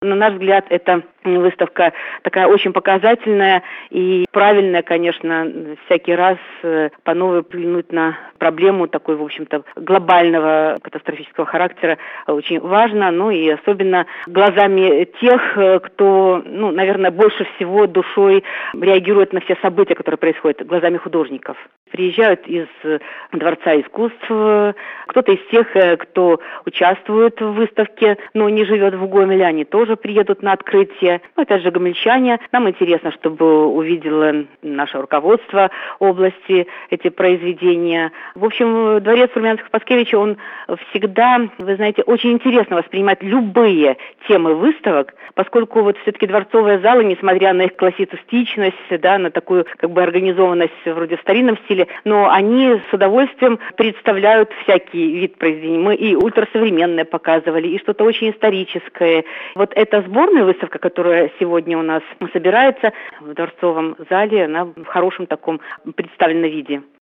На наш взгляд, эта выставка такая очень показательная и правильная, конечно, всякий раз по новой взглянуть на проблему такой, в общем-то, глобального катастрофического характера очень важно, ну и особенно глазами тех, кто, наверное, больше всего душой реагирует на все события, которые происходят, глазами художников. Приезжают из Дворца искусств, кто-то из тех, кто участвует в выставке, но не живет в Гомеле, они тоже приедут на открытие. Опять же, гомельчане. Нам интересно, чтобы увидело наше руководство области эти произведения. В общем, дворец Румянцева-Паскевича, он всегда, вы знаете, очень интересно воспринимать любые темы выставок, поскольку вот все-таки дворцовые залы, несмотря на их классицистичность, на такую организованность вроде в старинном стиле, но они с удовольствием представляют всякий вид произведений. Мы и ультрасовременное показывали, и что-то очень историческое. Вот эта сборная выставка, которая сегодня у нас собирается в Дворцовом зале, она в хорошем таком представленном виде.